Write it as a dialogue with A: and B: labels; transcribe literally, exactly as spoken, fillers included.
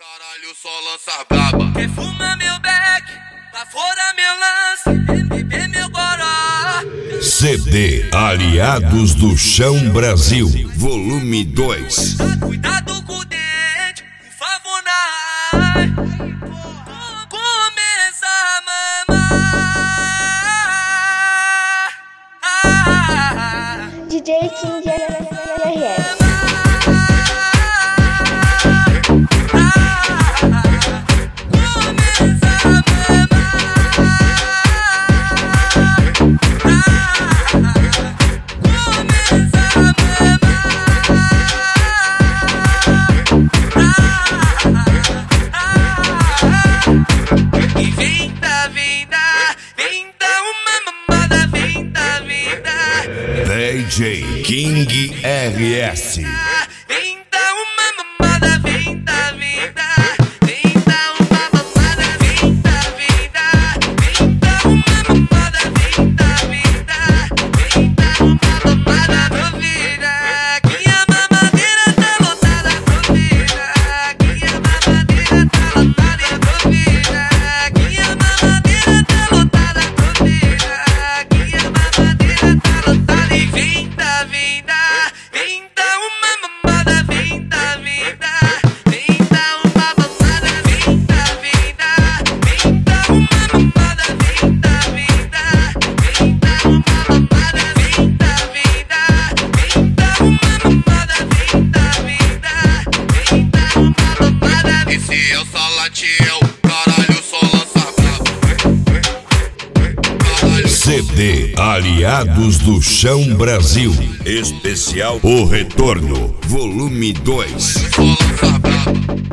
A: Caralho, só lança braba.
B: Quem fuma meu beck, pra fora meu lance, beber meu goró.
C: C D Aliados do Chão Brasil, volume dois.
B: Cuidado com o dente, por favor, não. Começa a mamar.
D: D J King R S.
B: E vem da, vem da, vem da uma mamada, vem da, vem da.
C: D J King R S.
B: Vem da uma mamada, vem da, vem da. Vem da uma mamada, vem da, vem da. Vem da uma mamada, vem da, vem da. Vem da uma mamada, novinha. Que a mamadeira tá lotada, novinha. Que a mamadeira tá lotada, novinha. Que a mamadeira tá lotada, novinha. Que a mamadeira tá lotada. E vem da, vem da, vem da uma mamada, vem da, vem da. Vem da uma mamada, vem da, vem da. Vem da uma mamada, vem da, vem da. Vem da uma mamada, vem da, vem da. Vem da uma mamada, vem da, vem da. Vem da uma mamada.
A: Esse é o Salatiel, caralho, só lança braba. Caralho,
C: C D Aliados do Chão Brasil, especial O Retorno, volume dois.
A: só lança braba.